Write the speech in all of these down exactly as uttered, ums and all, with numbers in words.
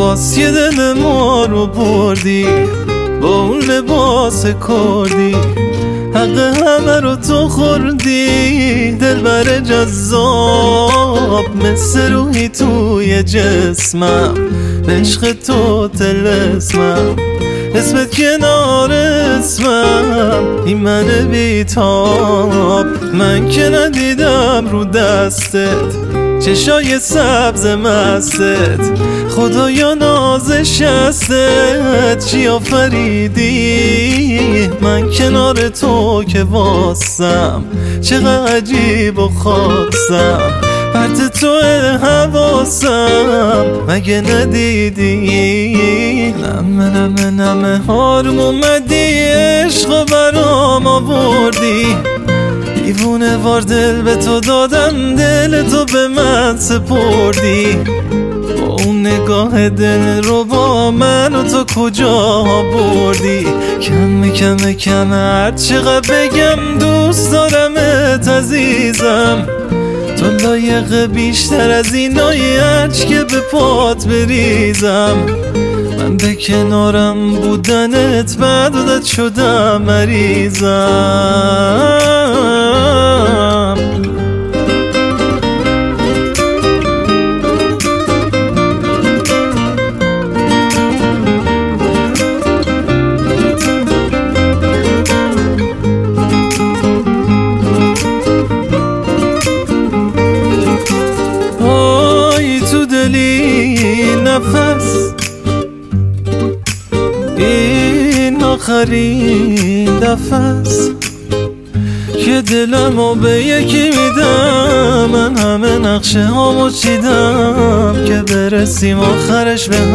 لباس یه دل ما رو بردی، با اون لباس کردی حق همه رو تو خوردی. دلبر جذاب مثل روحی توی جسمم، عشق تو طلسمم، اسمت کنار اسمم، این من بیتاب. من که ندیدم رو دستت چشای سبز مستت، خدایا نازش هستت چی آفریدی. من کنار تو که واسم چقدر عجیب و خاصم، پرت تو حواسم مگه ندیدی. نمه نمه نمه هارم اومدی، عشق برام آوردی، دیوونه وار دل به تو دادم، دل تو به من سپردی. با اون نگاه دل رو با من و تو کجا بردی. کم کم کم هر چقدر بگم دوست دارمت عزیزم، تو لایق بیشتر از اینایی هرچ که به پات بریزم. من به کنارم بودنت بعد عادت شدم مریضم. آی تو دلی نفس، این آخرین دفعست که دلمو به یکی میدم. من همه نقشه هامو چیدم که برسیم آخرش به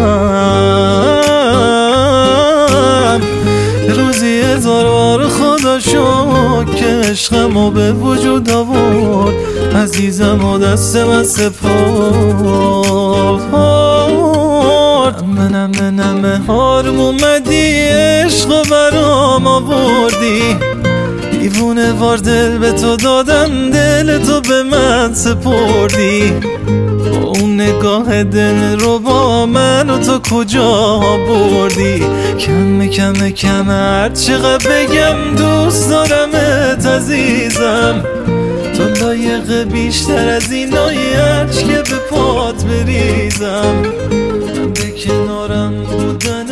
هم. روزی هزار بار خدا شد که عشقمو به وجود آورد، عزیزم و دست من سپرد. من نمه نمه هارم اومدی، عشق برام آوردی، دیوونه وار دل به تو دادم، دل تو به من سپردی. با اون نگاه دل رو با من و تو کجا بردی. کم کم کم هر چقدر بگم دوست دارمت عزیزم، تو لایق بیشتر از اینایی هرچ که به پات بریزم. من به کنارم بودن